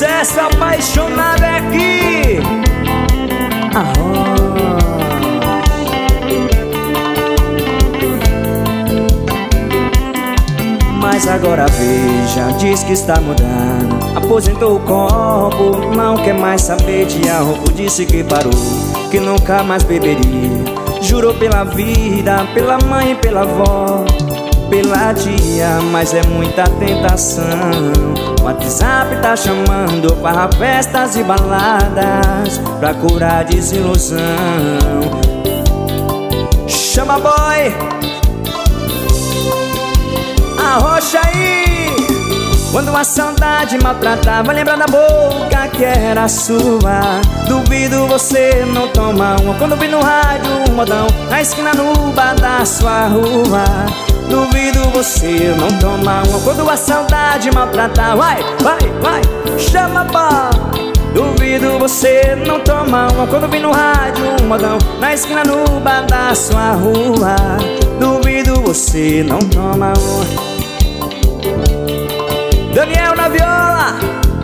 sucesso, apaixonado é aqui. Mas agora veja, diz que está mudando. Aposentou o copo, não quer mais saber de álcool. Disse que parou, que nunca mais beberia. Jurou pela vida, pela mãe e pela avó, pela tia, mas é muita tentação. O WhatsApp tá chamando para festas e baladas, pra curar a desilusão. Chama boy, arrocha aí. Quando a saudade maltratava, lembra da boca que era sua. Duvido você não toma uma quando vi no rádio um modão na esquina no bar da sua rua. Duvido você não toma uma quando a saudade maltratava. Vai, vai, vai, chama pá. Duvido você não toma uma quando vi no rádio um modão na esquina no bar da sua rua. Duvido você não toma uma. Daniel na viola.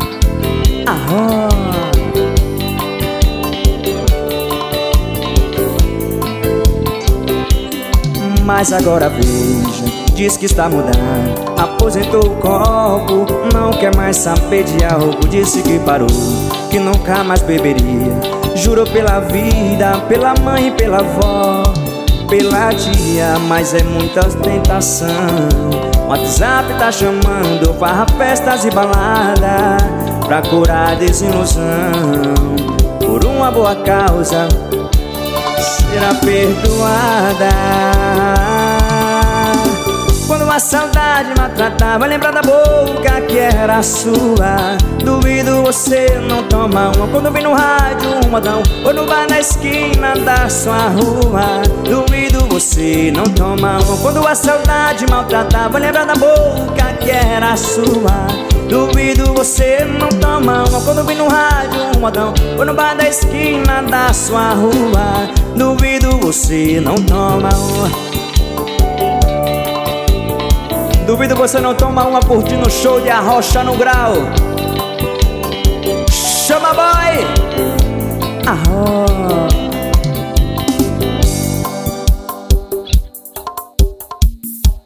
Mas agora veja, diz que está mudando. Aposentou o copo, não quer mais saber de álcool. Disse que parou, que nunca mais beberia. Jurou pela vida, pela mãe e pela avó, pela tia, mas é muita tentação. O WhatsApp tá chamando para festas e balada, pra curar a desilusão. Por uma boa causa será perdoada. Quando a saudade maltratava, lembra da boca que era sua. Duvido você não toma uma quando vem no rádio um modão ou no bar na esquina da sua rua. Duvido você não toma uma quando a saudade maltratava, lembra da boca que era sua. Duvido você não toma uma quando vem no rádio um modão ou no bar da esquina da sua rua. Duvido você não toma uma. Duvido você não toma uma curtindo o show de Arrocha no Grau. Chama boy.